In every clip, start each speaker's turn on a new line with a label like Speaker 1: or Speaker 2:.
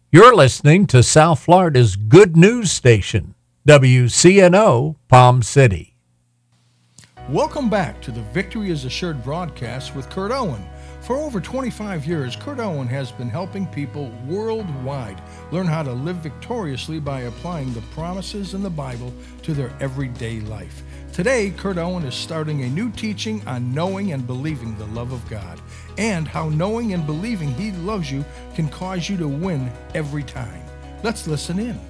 Speaker 1: You're listening to South Florida's good news station, WCNO Palm City.
Speaker 2: Welcome back to the Victory is Assured broadcast with Kurt Owen. For over 25 years, Kurt Owen has been helping people worldwide learn how to live victoriously by applying the promises in the Bible to their everyday life. Today, Kurt Owen is starting a new teaching on knowing and believing the love of God and how knowing and believing He loves you can cause you to win every time. Let's listen in.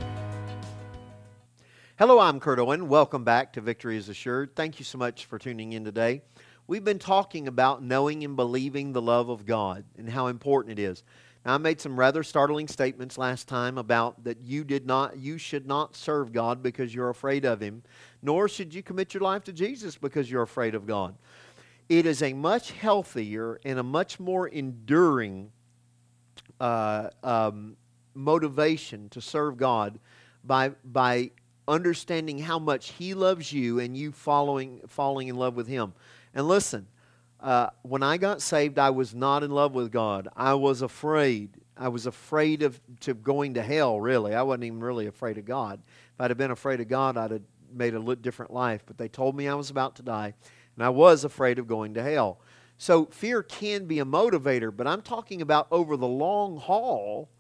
Speaker 3: Hello, I'm Kurt Owen. Welcome back to Victory is Assured. Thank you so much for tuning in today. We've been talking about knowing and believing the love of God and how important it is. Now, I made some rather startling statements last time about that you should not serve God because you're afraid of Him, nor should you commit your life to Jesus because you're afraid of God. It is a much healthier and a much more enduring motivation to serve God by understanding how much He loves you and you falling in love with Him. And listen, when I got saved, I was not in love with God. I was afraid. I was afraid of going to hell, really. I wasn't even really afraid of God. If I'd have been afraid of God, I'd have made a different life. But they told me I was about to die, and I was afraid of going to hell. So fear can be a motivator, but I'm talking about over the long haul,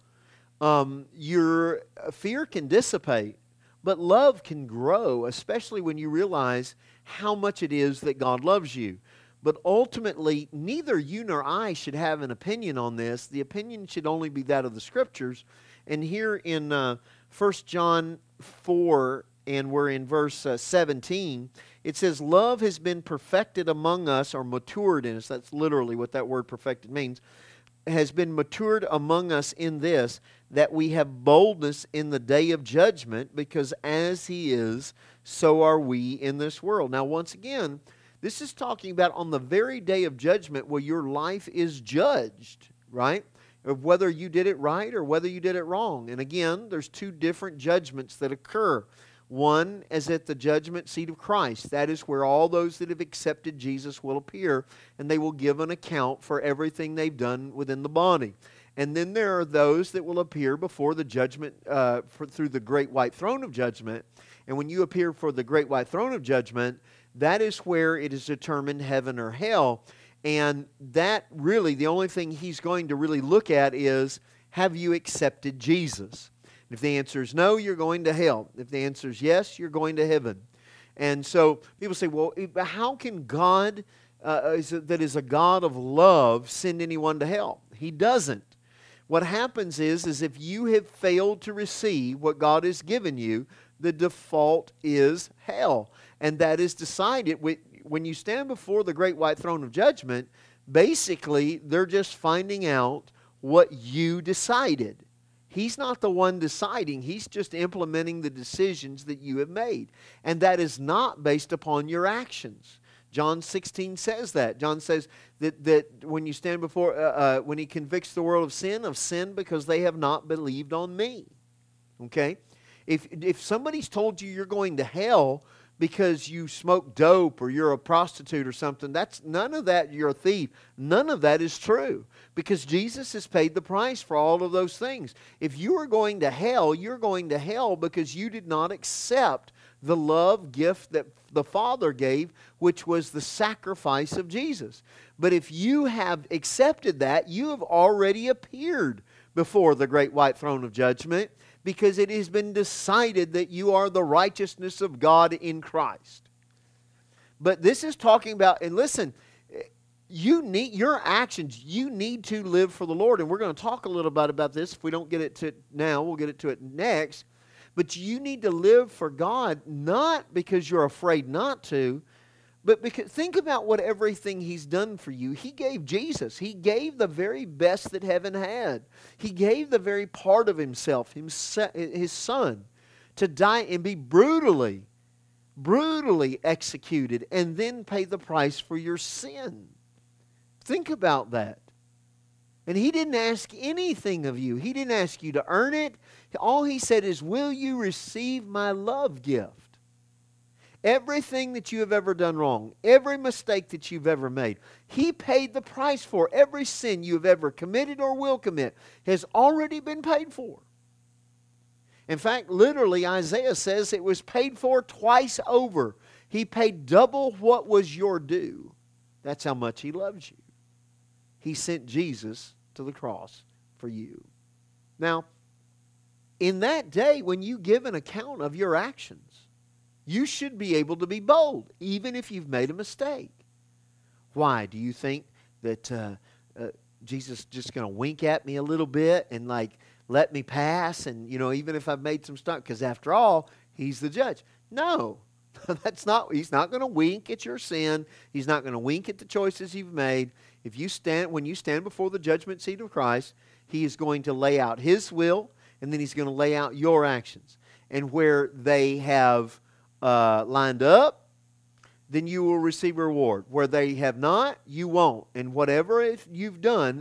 Speaker 3: your fear can dissipate. But love can grow, especially when you realize how much it is that God loves you. But ultimately, neither you nor I should have an opinion on this. The opinion should only be that of the Scriptures. And here in 1 John 4, and we're in verse 17, it says, "Love has been perfected among us," or matured in us. That's literally what that word perfected means. Has been matured among us in this, that we have boldness in the day of judgment, because as He is, so are we in this world. Now, once again, this is talking about on the very day of judgment where your life is judged, right? Of whether you did it right or whether you did it wrong. And again, there's two different judgments that occur. One is at the judgment seat of Christ. That is where all those that have accepted Jesus will appear, and they will give an account for everything they've done within the body. And then there are those that will appear before the judgment through the great white throne of judgment. And when you appear for the great white throne of judgment, that is where it is determined heaven or hell. And that really, the only thing He's going to really look at is, have you accepted Jesus? If the answer is no, you're going to hell. If the answer is yes, you're going to heaven. And so people say, well, how can God, that is a God of love, send anyone to hell? He doesn't. What happens is if you have failed to receive what God has given you, the default is hell. And that is decided when you stand before the great white throne of judgment. Basically, they're just finding out what you decided. He's not the one deciding. He's just implementing the decisions that you have made. And that is not based upon your actions. John 16 says that. John says that when you stand before, when He convicts the world of sin because they have not believed on me. Okay? If somebody's told you you're going to hell because you smoke dope or you're a prostitute or something, that's none of that. You're a thief. None of that is true, because Jesus has paid the price for all of those things. If you are going to hell, you're going to hell because you did not accept the love gift that the Father gave, which was the sacrifice of Jesus. But if you have accepted that, you have already appeared before the great white throne of judgment, because it has been decided that you are the righteousness of God in Christ. But this is talking about, and listen, you need your actions. You need to live for the Lord, and we're going to talk a little bit about this. If we don't get it to it now, we'll get it to it next. But you need to live for God, not because you're afraid not to, but because think about what everything He's done for you. He gave Jesus. He gave the very best that heaven had. He gave the very part of Himself, His Son, to die and be brutally executed and then pay the price for your sin. Think about that. And He didn't ask anything of you. He didn't ask you to earn it. All He said is, will you receive my love gift? Everything that you have ever done wrong, every mistake that you've ever made, He paid the price for. Every sin you have ever committed or will commit has already been paid for. In fact, literally, Isaiah says it was paid for twice over. He paid double what was your due. That's how much He loves you. He sent Jesus to the cross for you. Now, in that day, when you give an account of your actions, you should be able to be bold, even if you've made a mistake. Why? Do you think that Jesus is just going to wink at me a little bit and let me pass? And, even if I've made some stuff, because after all, He's the judge. No, that's not. He's not going to wink at your sin. He's not going to wink at the choices you've made. When you stand before the judgment seat of Christ, He is going to lay out His will, and then He's going to lay out your actions. And where they have lined up, then you will receive a reward. Where they have not, you won't. And whatever you've done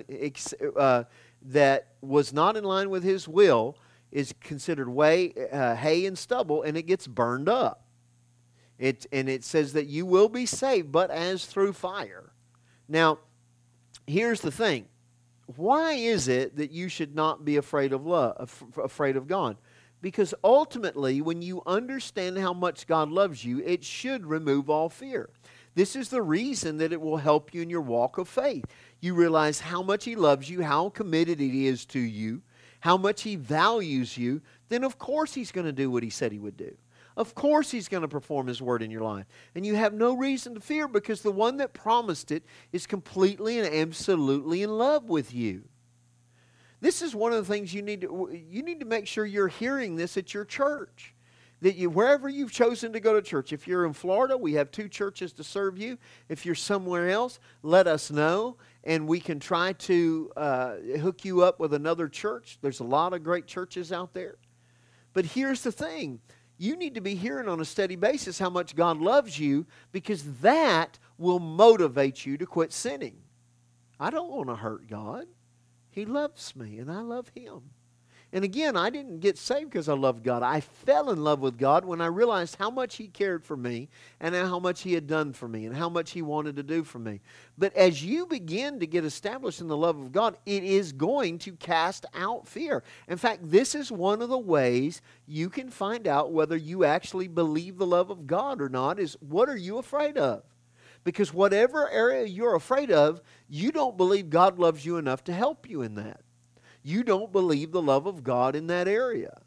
Speaker 3: that was not in line with His will is considered hay and stubble, and it gets burned up. And it says that you will be saved, but as through fire. Now, here's the thing. Why is it that you should not be afraid of afraid of God? Because ultimately, when you understand how much God loves you, it should remove all fear. This is the reason that it will help you in your walk of faith. You realize how much He loves you, how committed He is to you, how much He values you. Then of course He's going to do what He said He would do. Of course He's going to perform His word in your life. And you have no reason to fear, because the one that promised it is completely and absolutely in love with you. This is one of the things you need to make sure you're hearing this at your church. That wherever you've chosen to go to church. If you're in Florida, we have 2 churches to serve you. If you're somewhere else, let us know, and we can try to hook you up with another church. There's a lot of great churches out there. But here's the thing. You need to be hearing on a steady basis how much God loves you, because that will motivate you to quit sinning. I don't want to hurt God. He loves me, and I love Him. And again, I didn't get saved because I loved God. I fell in love with God when I realized how much He cared for me, and how much He had done for me, and how much He wanted to do for me. But as you begin to get established in the love of God, it is going to cast out fear. In fact, this is one of the ways you can find out whether you actually believe the love of God or not, is what are you afraid of? Because whatever area you're afraid of, you don't believe God loves you enough to help you in that. You don't believe the love of God in that area.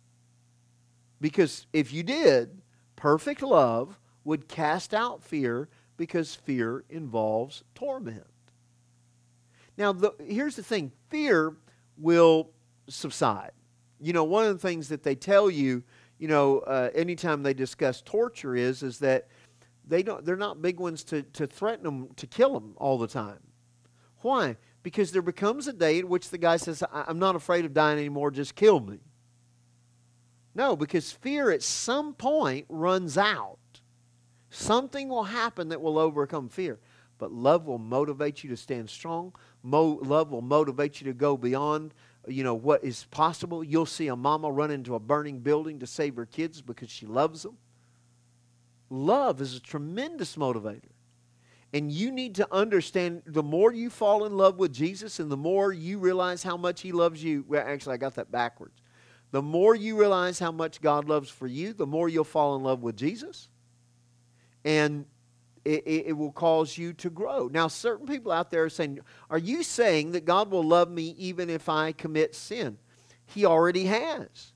Speaker 3: Because if you did, perfect love would cast out fear, because fear involves torment. Now, here's the thing. Fear will subside. One of the things that they tell you, anytime they discuss torture is that they're not big ones to threaten them to kill them all the time. Why? Because there becomes a day at which the guy says, I'm not afraid of dying anymore, just kill me. No, because fear at some point runs out. Something will happen that will overcome fear. But love will motivate you to stand strong. Love will motivate you to go beyond what is possible. You'll see a mama run into a burning building to save her kids because she loves them. Love is a tremendous motivator. And you need to understand, the more you fall in love with Jesus and the more you realize how much He loves you. Well, actually, I got that backwards. The more you realize how much God loves for you, the more you'll fall in love with Jesus. And it will cause you to grow. Now, certain people out there are saying, are you saying that God will love me even if I commit sin? He already has.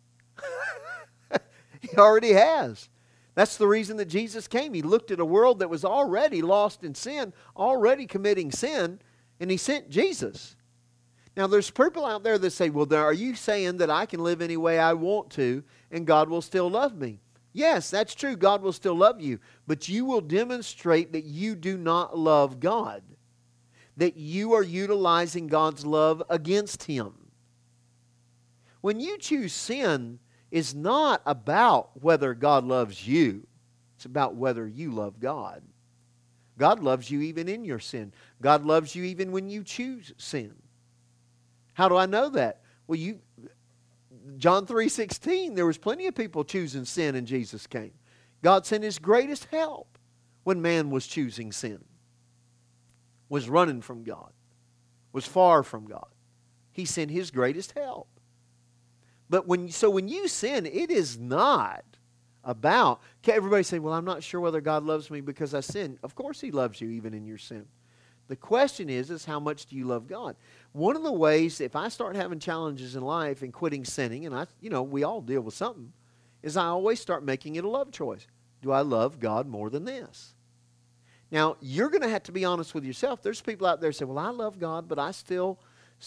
Speaker 3: He already has. That's the reason that Jesus came. He looked at a world that was already lost in sin, already committing sin, and He sent Jesus. Now, there's people out there that say, well, are you saying that I can live any way I want to and God will still love me? Yes, that's true. God will still love you. But you will demonstrate that you do not love God, that you are utilizing God's love against Him. When you choose sin, is not about whether God loves you. It's about whether you love God. God loves you even in your sin. God loves you even when you choose sin. How do I know that? Well, John 3:16, there was plenty of people choosing sin and Jesus came. God sent His greatest help when man was choosing sin, was running from God, was far from God. He sent His greatest help. But when you sin, it is not about, okay, everybody say, well, I'm not sure whether God loves me because I sin. Of course he loves you even in your sin. The question is how much do you love God? One of the ways, if I start having challenges in life and quitting sinning, and we all deal with something, is I always start making it a love choice. Do I love God more than this? Now, you're going to have to be honest with yourself. There's people out there saying, well, I love God, but I still,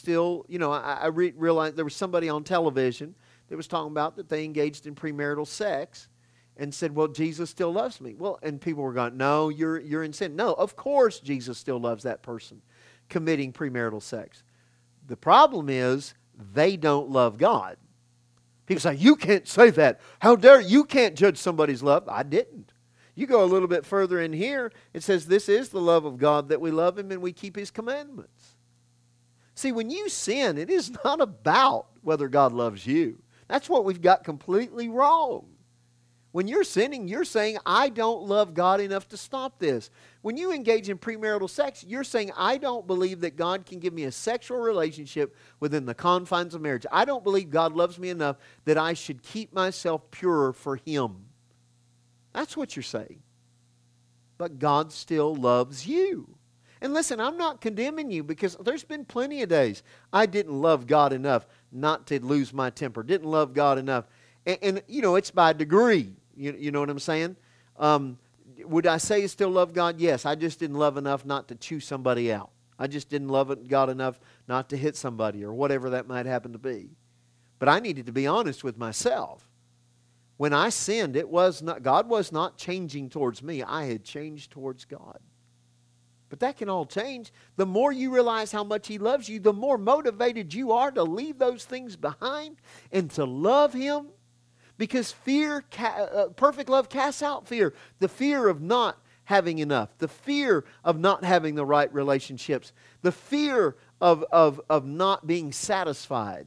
Speaker 3: I realized there was somebody on television that was talking about that they engaged in premarital sex and said, well, Jesus still loves me. Well, and people were going, no, you're in sin. No, of course Jesus still loves that person committing premarital sex. The problem is they don't love God. People say, you can't say that. How dare you? Can't judge somebody's love. I didn't. You go a little bit further in here, it says this is the love of God, that we love Him and we keep His commandments. See, when you sin, it is not about whether God loves you. That's what we've got completely wrong. When you're sinning, you're saying, I don't love God enough to stop this. When you engage in premarital sex, you're saying, I don't believe that God can give me a sexual relationship within the confines of marriage. I don't believe God loves me enough that I should keep myself pure for Him. That's what you're saying. But God still loves you. And listen, I'm not condemning you, because there's been plenty of days I didn't love God enough not to lose my temper. Didn't love God enough. And it's by degree. You know what I'm saying? Would I say I still love God? Yes. I just didn't love enough not to chew somebody out. I just didn't love God enough not to hit somebody or whatever that might happen to be. But I needed to be honest with myself. When I sinned, God was not changing towards me. I had changed towards God. But that can all change. The more you realize how much He loves you, the more motivated you are to leave those things behind and to love Him. Because perfect love casts out fear. The fear of not having enough. The fear of not having the right relationships. The fear of not being satisfied.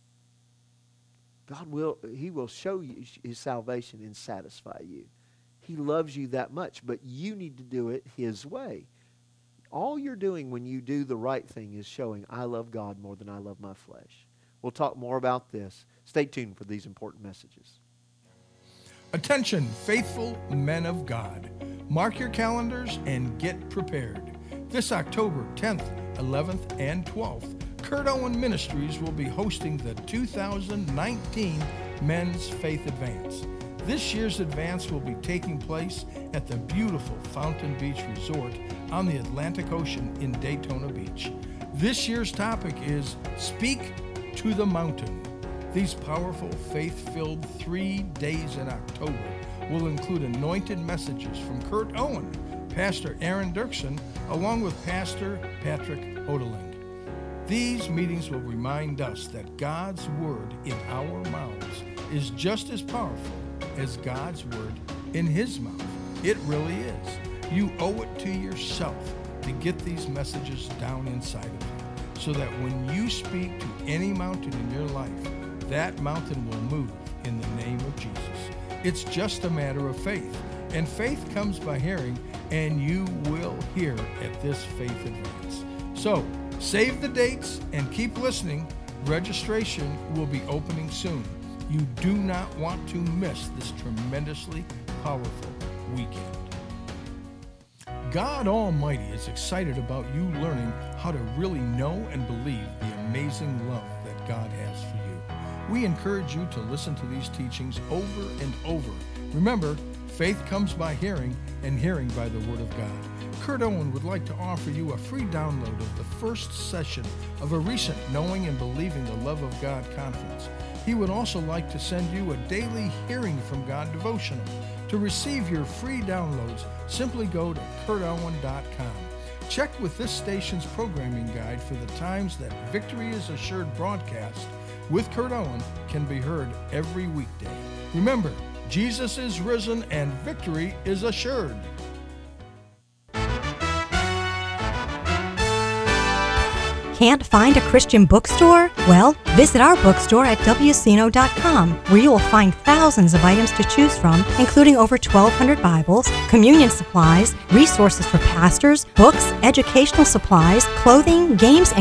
Speaker 3: He will show you His salvation and satisfy you. He loves you that much, but you need to do it His way. All you're doing when you do the right thing is showing, I love God more than I love my flesh. We'll talk more about this. Stay tuned for these important messages.
Speaker 2: Attention, faithful men of God. Mark your calendars and get prepared. This October 10th, 11th, and 12th, Kurt Owen Ministries will be hosting the 2019 Men's Faith Advance. This year's advance will be taking place at the beautiful Fountain Beach Resort on the Atlantic Ocean in Daytona Beach. This year's topic is Speak to the Mountain. These powerful, faith-filled 3 days in October will include anointed messages from Kurt Owen, Pastor Aaron Dirksen, along with Pastor Patrick Hodeling. These meetings will remind us that God's Word in our mouths is just as powerful as God's Word in His mouth. It really is. You owe it to yourself to get these messages down inside of you, so that when you speak to any mountain in your life, that mountain will move in the name of Jesus. It's just a matter of faith, and faith comes by hearing, and you will hear at this Faith Advance. So, save the dates and keep listening. Registration will be opening soon. You do not want to miss this tremendously powerful weekend. God Almighty is excited about you learning how to really know and believe the amazing love that God has for you. We encourage you to listen to these teachings over and over. Remember, faith comes by hearing, and hearing by the Word of God. Kurt Owen would like to offer you a free download of the first session of a recent Knowing and Believing the Love of God conference. He would also like to send you a daily Hearing from God devotional. To receive your free downloads, simply go to kurtowen.com. Check with this station's programming guide for the times that Victory is Assured broadcast with Kurt Owen can be heard every weekday. Remember, Jesus is risen and victory is assured.
Speaker 4: Can't find a Christian bookstore? Well, visit our bookstore at wcno.com, where you will find thousands of items to choose from, including over 1,200 Bibles, communion supplies, resources for pastors, books, educational supplies, clothing, games, and